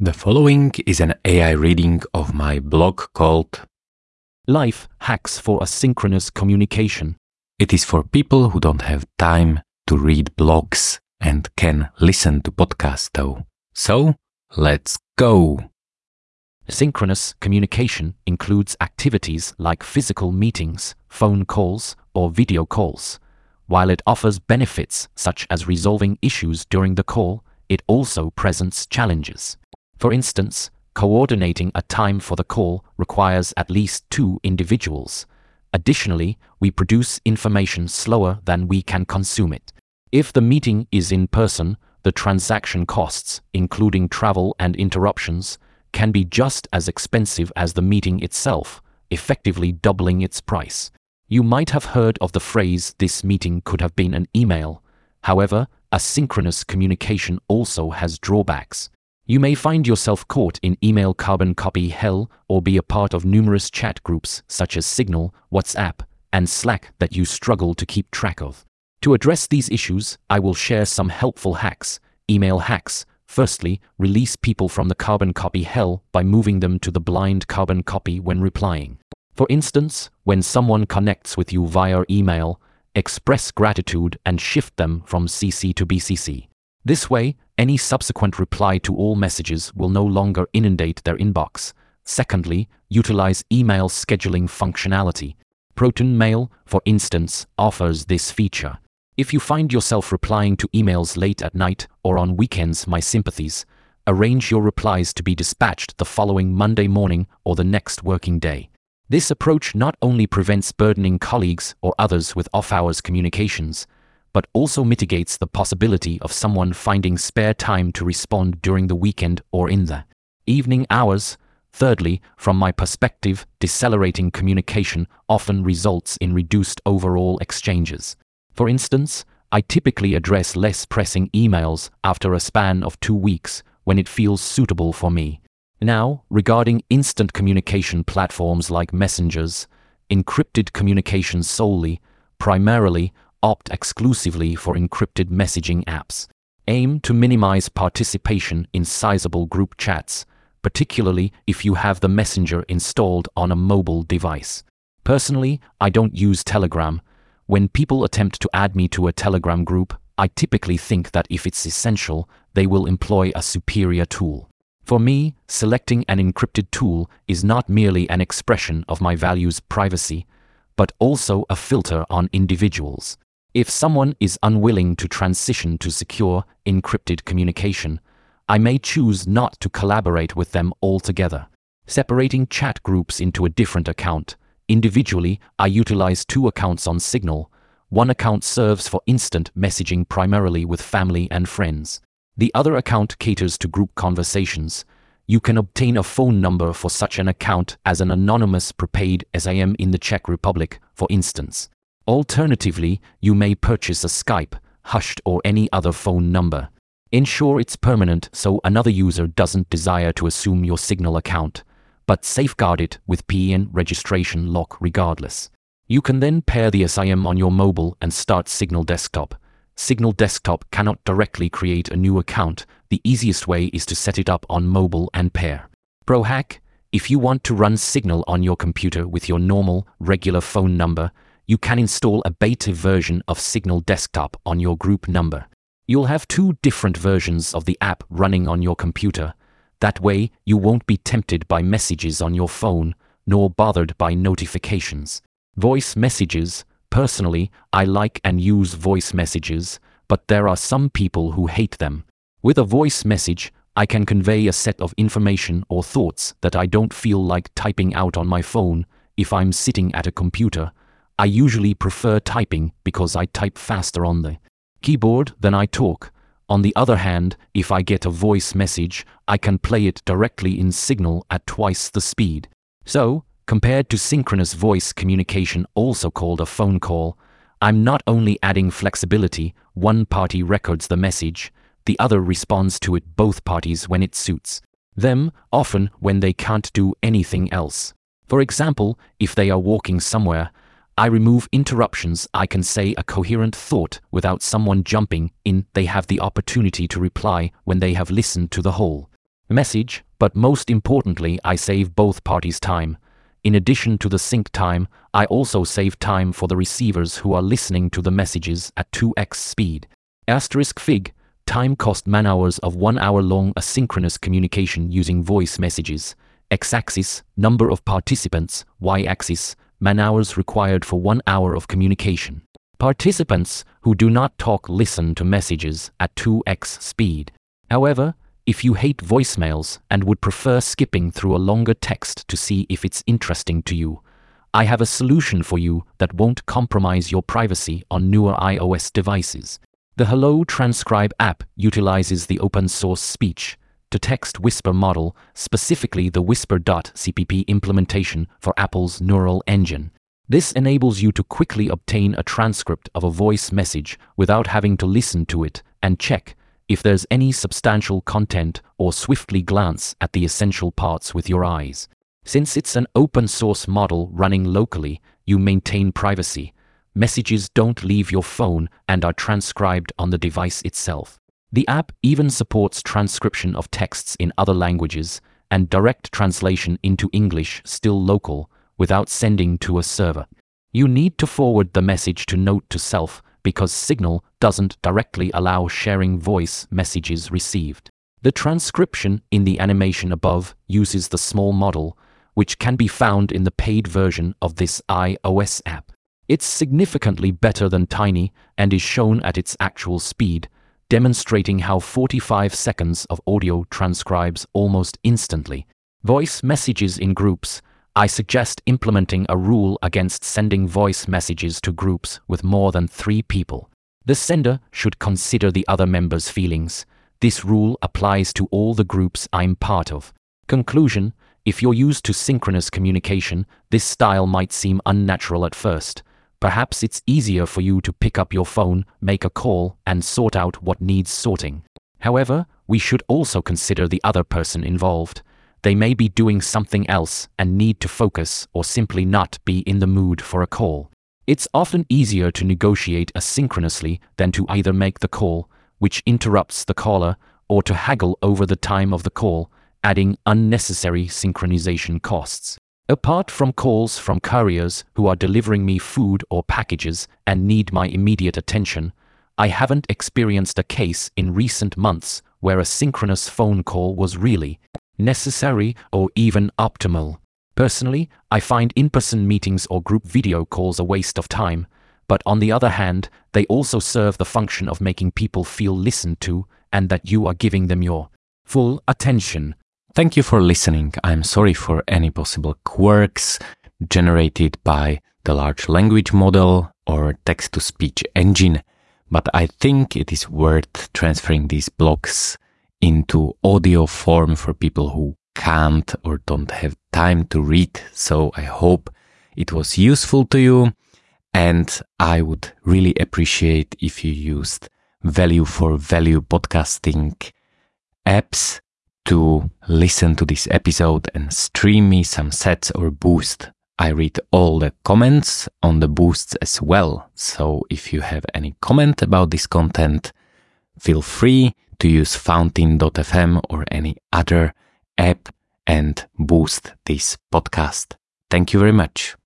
The following is an AI reading of my blog called Life Hacks for Asynchronous Communication. It is for people who don't have time to read blogs and can listen to podcasts though. So, let's go! Synchronous communication includes activities like physical meetings, phone calls, or video calls. While it offers benefits such as resolving issues during the call, it also presents challenges. For instance, coordinating a time for the call requires at least 2 individuals. Additionally, we produce information slower than we can consume it. If the meeting is in person, the transaction costs, including travel and interruptions, can be just as expensive as the meeting itself, effectively doubling its price. You might have heard of the phrase, "This meeting could have been an email." However, asynchronous communication also has drawbacks. You may find yourself caught in email carbon copy hell or be a part of numerous chat groups such as Signal, WhatsApp, and Slack that you struggle to keep track of. To address these issues, I will share some helpful hacks. Email hacks. Firstly, release people from the carbon copy hell by moving them to the blind carbon copy when replying. For instance, when someone connects with you via email, express gratitude and shift them from CC to BCC. This way, any subsequent reply to all messages will no longer inundate their inbox. Secondly, utilize email scheduling functionality. Proton Mail, for instance, offers this feature. If you find yourself replying to emails late at night or on weekends, my sympathies. Arrange your replies to be dispatched the following Monday morning or the next working day. This approach not only prevents burdening colleagues or others with off-hours communications, but also mitigates the possibility of someone finding spare time to respond during the weekend or in the evening hours. Thirdly, from my perspective, decelerating communication often results in reduced overall exchanges. For instance, I typically address less pressing emails after a span of 2 weeks when it feels suitable for me. Now, regarding instant communication platforms like messengers, encrypted communications solely, primarily, opt exclusively for encrypted messaging apps. Aim to minimize participation in sizable group chats, particularly if you have the messenger installed on a mobile device. Personally, I don't use Telegram. When people attempt to add me to a Telegram group, I typically think that if it's essential, they will employ a superior tool. For me, selecting an encrypted tool is not merely an expression of my values' privacy, but also a filter on individuals. If someone is unwilling to transition to secure, encrypted communication, I may choose not to collaborate with them altogether. Separating chat groups into a different account. Individually, I utilize 2 accounts on Signal. One account serves for instant messaging primarily with family and friends. The other account caters to group conversations. You can obtain a phone number for such an account as an anonymous prepaid SIM in the Czech Republic, for instance. Alternatively, you may purchase a Skype, Hushed, or any other phone number. Ensure it's permanent so another user doesn't desire to assume your Signal account, but safeguard it with PIN registration lock regardless. You can then pair the SIM on your mobile and start Signal Desktop. Signal Desktop cannot directly create a new account. The easiest way is to set it up on mobile and pair. Pro hack: if you want to run Signal on your computer with your normal, regular phone number, you can install a beta version of Signal Desktop on your group number. You'll have 2 different versions of the app running on your computer. That way, you won't be tempted by messages on your phone, nor bothered by notifications. Voice messages. Personally, I like and use voice messages, but there are some people who hate them. With a voice message, I can convey a set of information or thoughts that I don't feel like typing out on my phone. If I'm sitting at a computer, I usually prefer typing because I type faster on the keyboard than I talk. On the other hand, if I get a voice message, I can play it directly in Signal at twice the speed. So, compared to synchronous voice communication, also called a phone call, I'm not only adding flexibility. One party records the message, the other responds to it, both parties when it suits them, often when they can't do anything else. For example, if they are walking somewhere, I remove interruptions. I can say a coherent thought without someone jumping in. They have the opportunity to reply when they have listened to the whole message, but most importantly, I save both parties time. In addition to the sync time, I also save time for the receivers who are listening to the messages at 2x speed. *fig, time cost man-hours of 1 hour long asynchronous communication using voice messages. X-axis, number of participants. Y-axis, man-hours required for 1 hour of communication. Participants who do not talk listen to messages at 2x speed. However, if you hate voicemails and would prefer skipping through a longer text to see if it's interesting to you, I have a solution for you that won't compromise your privacy on newer iOS devices. The Hello Transcribe app utilizes the open-source speech-to-text Whisper model, specifically the Whisper.cpp implementation for Apple's Neural Engine. This enables you to quickly obtain a transcript of a voice message without having to listen to it and check if there's any substantial content or swiftly glance at the essential parts with your eyes. Since it's an open-source model running locally, you maintain privacy. Messages don't leave your phone and are transcribed on the device itself. The app even supports transcription of texts in other languages and direct translation into English still local without sending to a server. You need to forward the message to Note to Self because Signal doesn't directly allow sharing voice messages received. The transcription in the animation above uses the small model, which can be found in the paid version of this iOS app. It's significantly better than Tiny and is shown at its actual speed, demonstrating how 45 seconds of audio transcribes almost instantly. Voice messages in groups. I suggest implementing a rule against sending voice messages to groups with more than 3 people. The sender should consider the other members' feelings. This rule applies to all the groups I'm part of. Conclusion: if you're used to synchronous communication, this style might seem unnatural at first. Perhaps it's easier for you to pick up your phone, make a call, and sort out what needs sorting. However, we should also consider the other person involved. They may be doing something else and need to focus or simply not be in the mood for a call. It's often easier to negotiate asynchronously than to either make the call, which interrupts the caller, or to haggle over the time of the call, adding unnecessary synchronization costs. Apart from calls from couriers who are delivering me food or packages and need my immediate attention, I haven't experienced a case in recent months where a synchronous phone call was really necessary or even optimal. Personally, I find in-person meetings or group video calls a waste of time, but on the other hand, they also serve the function of making people feel listened to and that you are giving them your full attention. Thank you for listening. I'm sorry for any possible quirks generated by the large language model or text-to-speech engine, but I think it is worth transferring these blocks into audio form for people who can't or don't have time to read. So I hope it was useful to you, and I would really appreciate if you used value for value podcasting apps to listen to this episode and stream me some sats or boost. I read all the comments on the boosts as well. So if you have any comment about this content, feel free to use Fountain.fm or any other app and boost this podcast. Thank you very much.